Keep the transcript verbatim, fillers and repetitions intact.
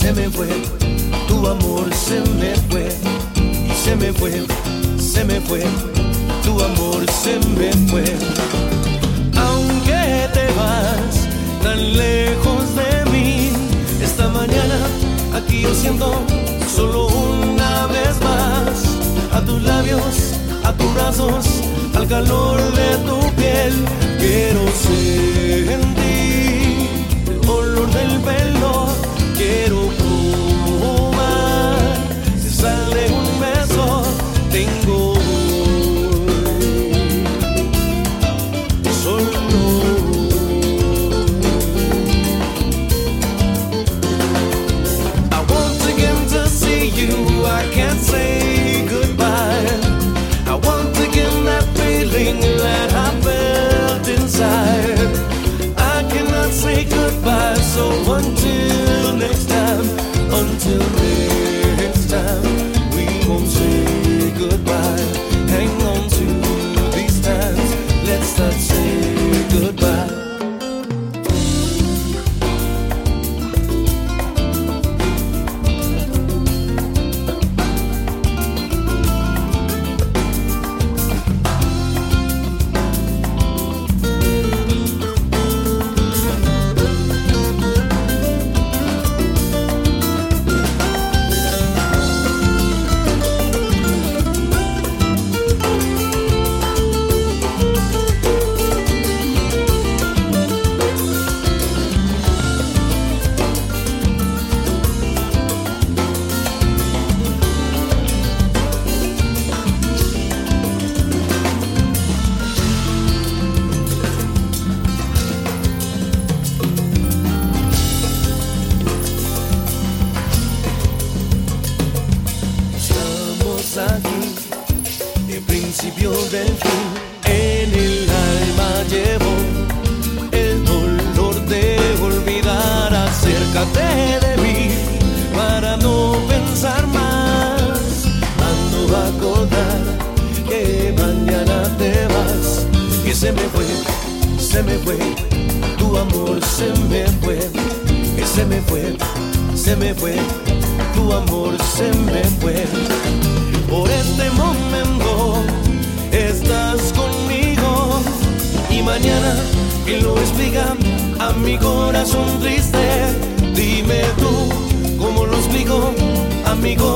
se me fue, tu amor se me fue, y se me fue, se me fue, tu amor se me fue. Aunque te vas tan lejos de mí, esta mañana aquí yo siento solo una vez más a tus labios, a tus brazos, al calor de tu piel. Quiero sentir el olor del pelo, quiero probar si sale un beso. Tengo solo I want again to see you, I can't say goodbye. I want again that feeling that I felt inside. I cannot say goodbye, so until next time, until next time, we won't say goodbye. Hang on to these times, let's not say goodbye. Aquí, el principio del fin, en el alma llevo el dolor de olvidar. Acércate de mí para no pensar más, ando a acordar que mañana te vas. Y se me fue, se me fue, tu amor se me fue, que se me fue, se me fue, tu amor se me fue. Por este momento estás conmigo y mañana, ¿quién lo explica a mi corazón triste? Dime tú, ¿cómo lo explico a mi corazón?